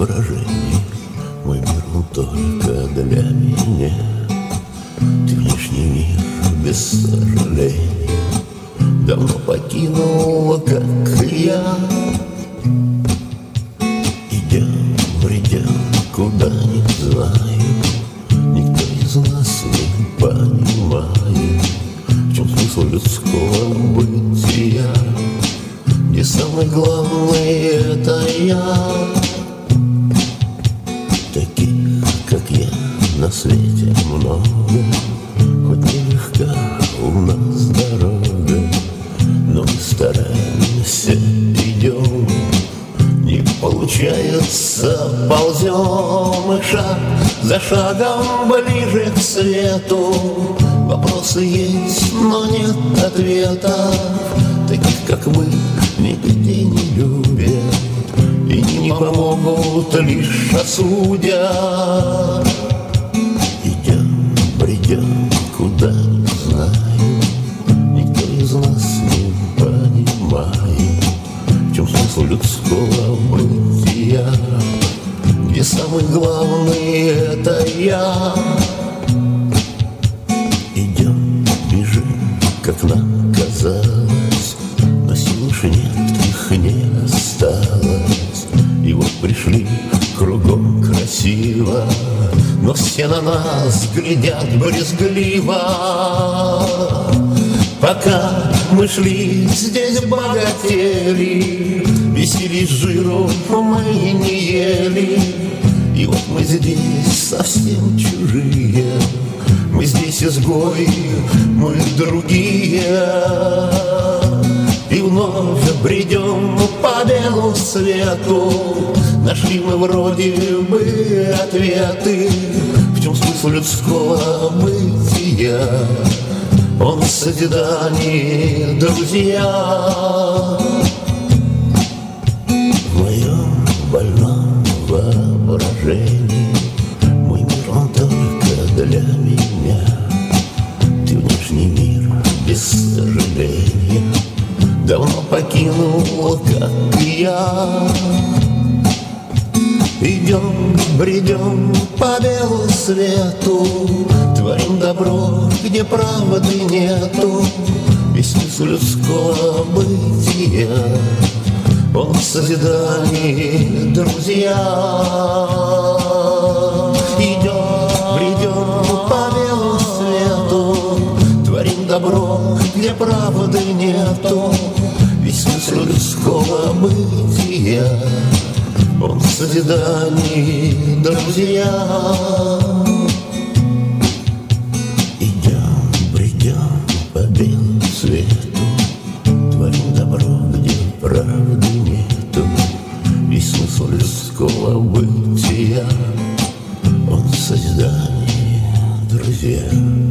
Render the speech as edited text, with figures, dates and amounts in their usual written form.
воображении. Мой мир, он только для меня. Ты внешний мир без сожаления давно покинула, как и я. Идем, бредем, куда не знаю, никто из нас не понимает, в чем смысл людского бытия, где самое главное — это я. Таких, как я, на свете много, хоть нелегка у нас дорога, но мы стараемся, идем, не получается, ползем, и шаг за шагом ближе к свету. Вопросы есть, но нет ответов. Таких, как мы, нигде не любят и не помогут, лишь осудят. Идем, бредем, куда не знаю, никто из нас не понимает, в чем смысл людского бытия, где самый главный — это я. Идем, бежим, как нам казалось, но сил уж нет, их не осталось. И вот пришли, кругом красиво, но все на нас глядят брезгливо. Пока мы шли, здесь богатели, веселье жиру мы не ели. И вот мы здесь совсем чужие, мы здесь изгои, мы другие. И вновь бредем по белу свету, нашли мы вроде бы ответы, в чем смысл людского бытия, он в созидании, друзья. В моем больном воображении мой мир, он только для меня. Ты внешний мир без сожаления давно покинул, как и я. Идем, бредем по белу свету, творим добро, где правды нету. Весь смысл людского бытия, он в созидании, друзья. Идем, бредем по белу свету, творим добро, где правды нету. Весь смысл людского бытия, он в созидании, друзья. Идем, бредем по белому свету, творим добро, где правды нету. Весь смысл людского бытия, он в созидании, друзья.